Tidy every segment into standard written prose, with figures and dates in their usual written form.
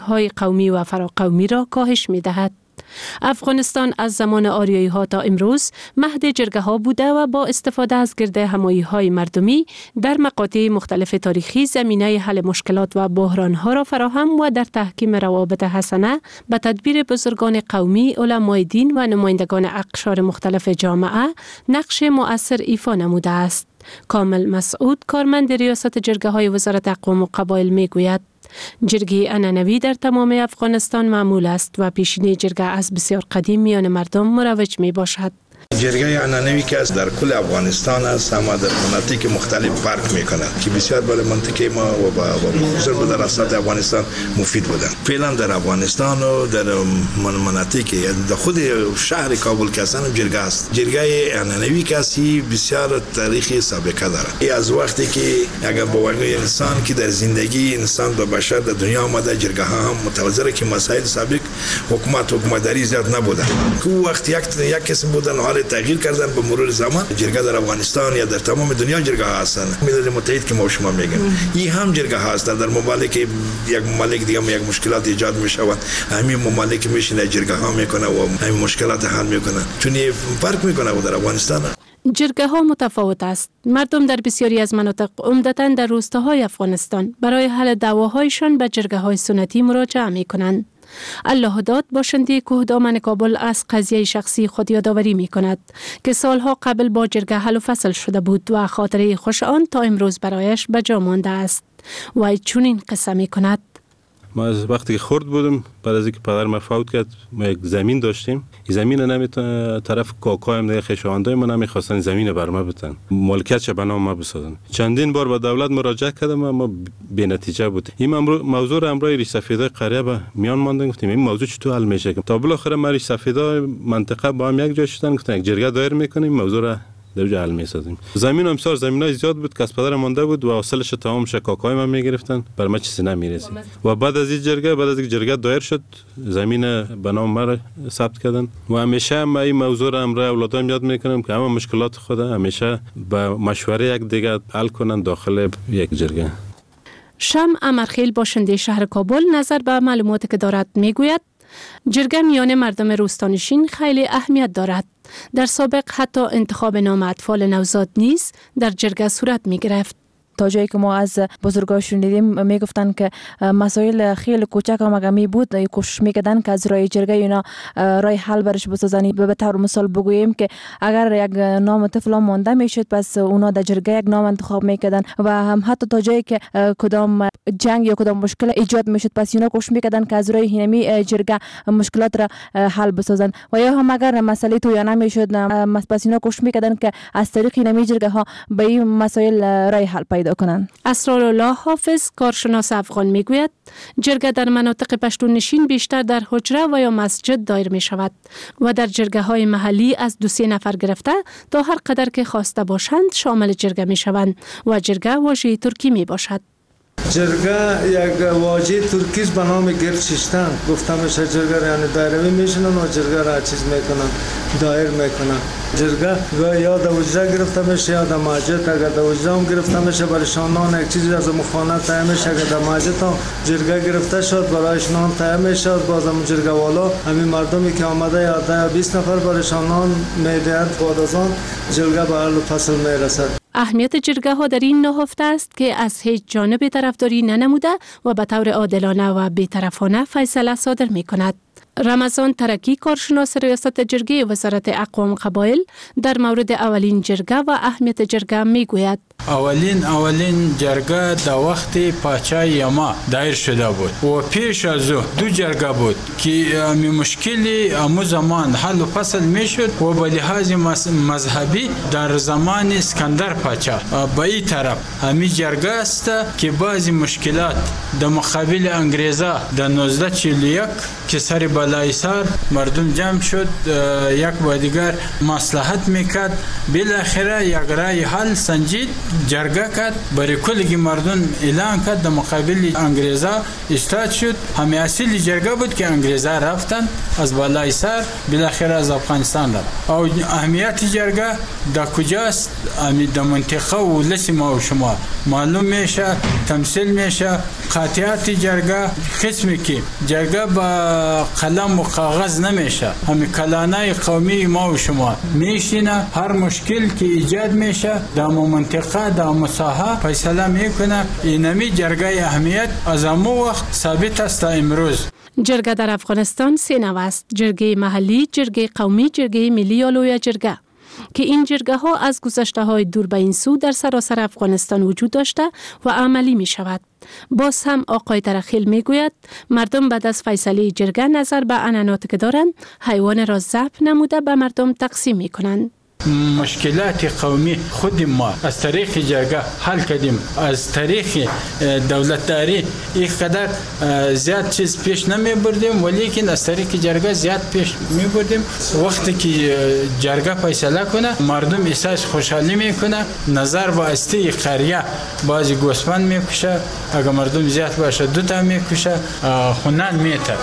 های قومی و فراقومی را کاهش می دهد. افغانستان از زمان آریایی ها تا امروز مهد جرگه ها بوده و با استفاده از گرد همایی های مردمی در مقاطع مختلف تاریخی زمینه حل مشکلات و بحران ها را فراهم و در تحکیم روابط حسنه به تدبیر بزرگان قومی، علمای دین و نمایندگان اقشار مختلف جامعه نقش مؤثر ایفا نموده است. کامل مسعود، کارمند ریاست جرگه های وزارت اقوام و قبایل می گوید جرگه عنعنوی در تمام افغانستان معمول است و پیشینه جرگه از بسیار قدیم میان مردم مروج می باشد. جرگه عنعنوی که در کل افغانستان است، اما در مناطق مختلف فرق می‌کند که بسیار برای منطقه ما و خصوصا در اساط افغانستان مفید بودند. فعلا در افغانستان و در مناطق در خود شهر کابل که اصلا جرگه است. جرگه عنعنوی کسی بسیار تاریخی سابقه دارد. از وقتی که اگر با وجه انسان که در زندگی انسان و بشر در دنیا آمده، جرگه ها هم متوازی که مسائل سابق حکومتداری زیاد نبوده. که وقت یک کس بودن حال تغییر کردن به مرور زمان. جرگه در افغانستان یا در تمام دنیا جرگه ها هستن. ملل متحد که ما شما میگیم این هم جرگه ها هست. در ممالک یک ممالک دیگه یک مشکلات ایجاد میشود، همین ممالک میشینه جرگه ها میکنه و همین مشکلات حل میکنه. چون فرق میکنه در افغانستان. جرگه ها متفاوت است. مردم در بسیاری از مناطق، عمدتاً در روستاهای افغانستان، برای حل دعواهایشان به جرگه های سنتی مراجعه میکنند. الله داد، باشنده کوهدامن کابل، از قضیه شخصی خود یادآوری می کند که سالها قبل با جرگه حل و فصل شده بود و خاطره خوش آن تا امروز برایش به جا مانده است. و چنین قصه می کند: ما از وقتی که خرد بودم، بعد از اینکه پدر ما فوت کرد، ما یک زمین داشتیم. این زمین نمیتونه طرف کاکایم دیگه خشاوندای ما نمیخواستن زمین بر ما بدن، مالکیتش به نام ما بسازن. چندین بار به دولت مراجعه کردم اما بی نتیجه بود. این موضوع را امروز ریش سفیدای قریه به میان ماندن، گفتیم این موضوع چطور حل میشه. تا بالاخره ما ریش سفیدای منطقه با هم یک جای شدن، گفتن یک جرگه دایر میکنیم، موضوع را در جا حل می‌سازیم. زمین امسال زمینای زیاد بود که از پدر مانده بود و حاصلش تمام شکاکای ما میگرفتن، بر ما چیزی نمیرسید. و بعد از این جرگه دایر شد، زمین به نام ما ثبت کردن و همیشه ما این موضوع را امروز اولادام یاد میکنم که همه مشکلات خود همیشه با مشوره یک دیگه حل کنن داخل یک جرگه. شمع امرخیل، باشنده شهر کابل، نظر به معلوماتی که دارد میگوید جرگه میان مردم روستانشین خیلی اهمیت دارد. در سابق حتی انتخاب نام اطفال نوزاد نیز در جرگه صورت می گرفت. تا جایی که ما از بزرگان شنیدیم میگفتن که مسائل خیلی کوچک هم اگه می بود کوشش میکردن که از رای جرگه اینا رای حل برش بسازن. به طور مثال بگوییم که اگر یک نام طفل مانده میشد، پس اونا در جرگه یک نام انتخاب میکردن و هم حتی تا جایی که کدام جنگ یا کدام مشکل ایجاد میشد، پس اونا کوشش میکردن که از رای هینمی جرگه مشکلات را حل بسازن. و یا هم اگر مسئله تو یا نمیشد، پس اونا کوشش میکردن که از طریق هینمی جرگه ها به این مسائل رای حل پیدا کنند. اسرارالله حافظ، کارشناس افغان، میگوید جرگه در مناطق پشتون نشین بیشتر در حجره و یا مسجد دایر می شود و در جرگه های محلی از 2-3 نفر گرفته تا هر قدر که خواسته باشند شامل جرگه می شوند و جرگه واژه ترکی می باشد. جرگه یک واژه ترکی به نام گردشیشتن گفته میشه. جرگه یعنی دایروی میشنن و جرگه را چیز میکنن، دایر میکنن. جرگه یا در حجره گرفته میشه یا در مسجد. اگر در حجره هم گرفته میشه برایش نان یک چیزی از مخانه تهیه میشه. اگر در مسجد هم جرگه گرفته شد برایش نان تهیه میشه. بازم جرگه والا همین مردمی که آمده یا 20 نفر برایش نان میدهد. بعد از آن جرگه به حل و فصل میرسد. اهمیت جرگه ها در این نهفته است که از هیچ جانب طرفداری ننموده و به طور عادلانه و بی‌طرفانه فیصله صادر می کند. رمضان ترکی، کارشناس ریاست جرگه وزارت اقوام قبایل، در مورد اولین جرگه و اهمیت جرگه می گوید: اولین جرگه در وقت پاچای یما دایر شده بود و پیش از او 2 جرگه بود که مشکلی امو زمان حل و فصل می شد و به لحاظ مذهبی در زمان اسکندر پاچا به این طرف همی جرگه است که بعضی مشکلات در مقابل انگریزا در 1941 که سر بالای سر مردم جمع شد، یک با دیگر مصلحت میکرد، بالاخره یک رای حل سنجید، جرگه کرد، برای کلی مردم اعلان کرد، در مقابل انگریزا ایستاد شد. همه اصلی جرگه بود که انگریزا رفتن از بالای سر، بالاخره از افغانستان رفت. او اهمیت جرگه در کجاست؟ در منطقه و لسی ما و شما معلوم میشه، تمثیل میشه قاطعیت جرگه قسمی که جرگه با قلم و کاغذ نمیشه، همین کلانه قومی ما و شما میشینه، هر مشکل که ایجاد میشه در منطقه در مساحه فیصله میکنه. اینمی جرگه اهمیت از همون وقت ثابت است تا امروز. جرگه در افغانستان 3 نوع است: جرگه محلی، جرگه قومی، جرگه ملی یا لوی جرگه، که این جرگه ها از گذشته های دور به این سو در سراسر افغانستان وجود داشته و عملی می شود. باز هم آقای ترخیل می گوید مردم بعد از فیصله جرگه نظر به عنعناتی که دارند حیوان را ذبح نموده به مردم تقسیم می کنند. مشکلات قومی خود ما از طریق جرگه حل کردیم، از طریق دولتداری یک قدر زیاد چیز پیش نمی بردیم، ولیکن از طریق جرگه زیاد پیش می بردیم. وقتی که جرگه فیصله کنه مردم احساس خوشحالی میکنه، نظر واسطه قریه بعضی گوسفند میکشه، اگر مردم زیاد باشه 2 تا میکشه، خونان میته.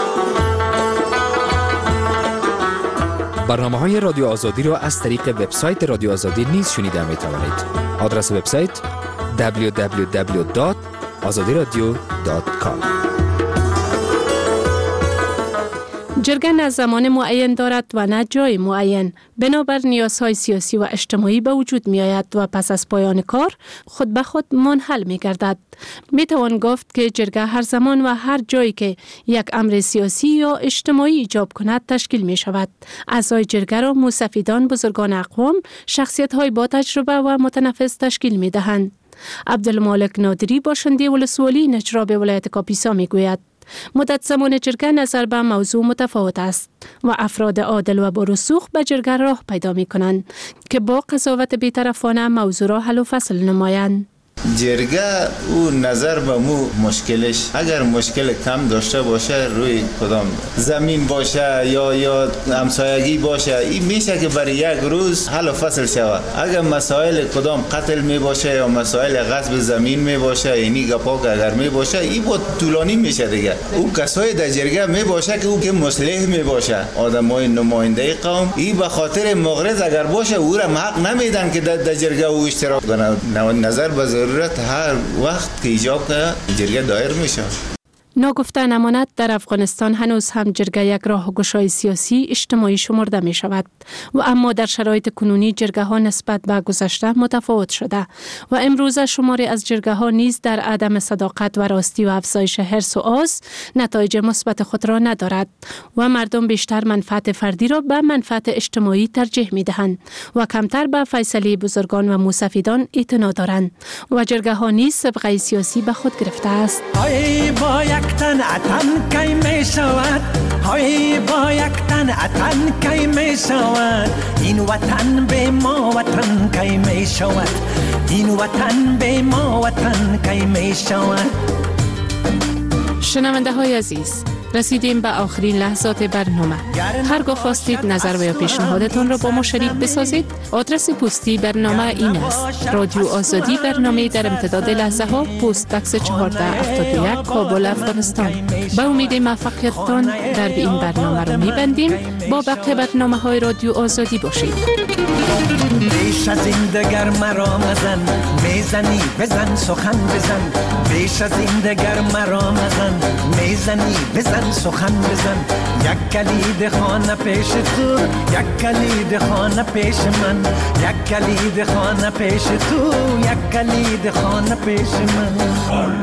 برنامه‌های رادیو آزادی را از طریق وبسایت رادیو آزادی نیز شنیده می‌توانید. آدرس وبسایت www.azadiradio.com. جرگه نه زمان معین دارد و نه جای معین، بنابر نیازهای سیاسی و اجتماعی به وجود می آید و پس از پایان کار خود به خود منحل می گردد. می توان گفت که جرگه هر زمان و هر جایی که یک امر سیاسی یا اجتماعی ایجاب کند تشکیل می شود. اعضای جرگه را موسفیدان، بزرگان اقوام، شخصیت های با تجربه و متنفس تشکیل می دهند. عبدالمالک نادری باشنده ولسوالی نجراب ولایت کاپیسا می گوید مدت زمان جرگه نظر به موضوع متفاوت است و افراد عادل و برسوخ به جرگه راه پیدا می کنند که با قضاوت بی‌طرفانه موضوع را حل و فصل نمایند. جرگه او نظر به مو مشکلش، اگر مشکل کم داشته باشه روی کدام زمین باشه یا همسایگی باشه، این میشه که برای یک روز حل و فصل شود. اگر مسائل کدام قتل می باشه یا مسائل غصب زمین می باشه، یعنی گپا اگر می باشه، این با طولانی میشه دیگه. او کسای در جرگه می باشه که او که مصلح می باشه، آدمای نماینده قوم، این به خاطر مغرض اگر باشه او را حق نمیدن که در جرگه او اشتراک کنه. نظر به ضرورت هر وقت که ایجاب کنه جرگه دایر میشه. ناگفته نماند در افغانستان هنوز هم جرگه یک راهگشای سیاسی اجتماعی شمرده می شود و اما در شرایط کنونی جرگه ها نسبت به گذشته متفاوت شده و امروز شماری از جرگه ها نیز در عدم صداقت و راستی و افزایش حرص و آز نتایج مثبت خود را ندارد و مردم بیشتر منفعت فردی را به منفعت اجتماعی ترجیح می دهند و کمتر به فیصله بزرگان و موسفیدان اعتنا دارند و جرگه ها نیز سابقه سیاسی به خود گرفته است. تن اتن کی می شود، های با یک تن اتن کی می شود، این وطن به ما وطن کی می شود، این وطن به ما وطن کی می شود. شنونده های عزیز، رسیدیم به آخرین لحظات برنامه. هرگاه خواستید نظر و یا پیشنهادتان را با ما شریک بسازید، آدرس پستی برنامه این است: رادیو آزادی، برنامه در امتداد لحظه ها، پست بکس 1471 کابل، افغانستان. با امید موفقیتتان در این برنامه را می‌بندیم. با بقیه برنامه های رادیو آزادی باشید. بیش از این دگر مرا مزن، میزنی بزن سخن بزن، بیش از این دگر مرا مزن، میزنی بزن سخن بزن. یک کلید خانه پیش تو، یک کلید خانه پیش من، یک کلید خانه پیش تو، یک کلید خانه پیش من.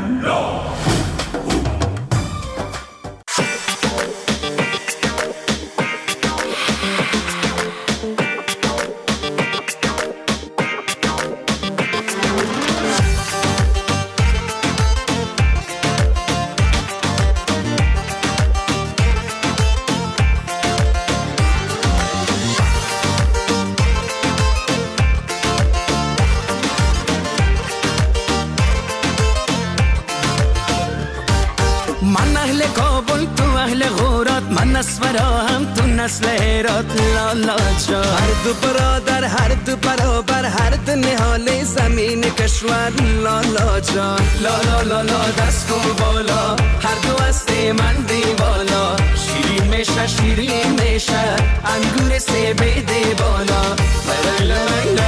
هر دو برادر، هر دو برابر، هر دو نهال زمین کشور. لالا جان، لالا لالا دست کن بالا، هر دو هست من دیوالا. شیرین میشه، شیرین میشه، انگور سیب دی بالا.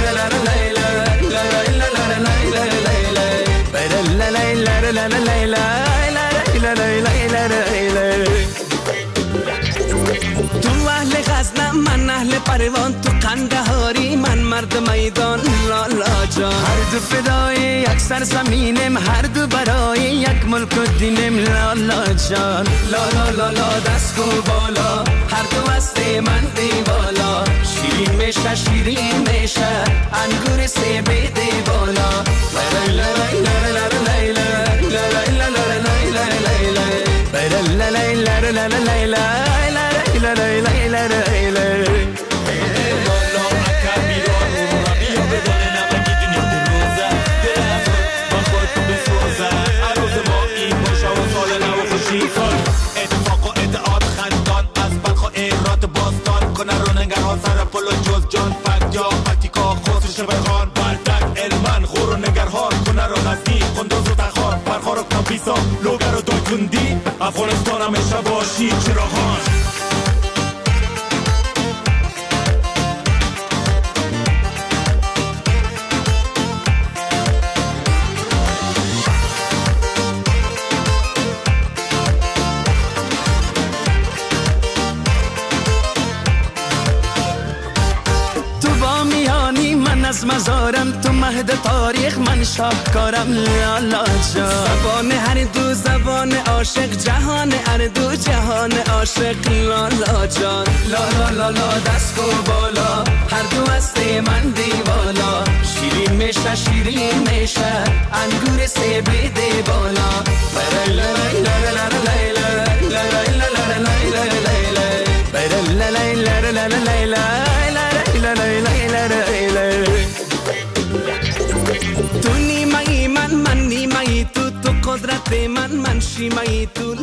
لا لا لا لا لا لا لا لا لا لا لا لا لا لا لا لا لا لا لا تو اهل غزنم من اهل پروان تو قندهاری من مرد میدان لالا جان هر دو فدای یک سرزمینم هر دو برای یک ملک و دینم لالا جان لالا لالا دست کو بالا هر دو هست من دیوالا شیرین میشه شیرین میشه انگور سیب دی بالا لا لا لا لا لا اتفاق و ادعاد خندان از بلخ و ایرات باستان کنه رو نگرها سر پلو جز جان پک یا پتیکا خسر شبخان بردک علمن خور و نگرها کنه رو غزنی قندوز و تخار پرخار و کابیسا لوگر و دایکندی افغانستان همیشه باشی چراغان از مزارم تو مهد تاریخ من شاهکارم لالا جان زبان هر دو زبان عاشق جهان هر دو جهان عاشق لالا جان لالا لالا دست کو بالا هر دو هست من دیوالا شیرین میشه شیرین میشه انگور سیب دی بالا لا لا لا لا تو نیمه‌ای من نیمه‌ای تو قدرت من شیمه‌ای تو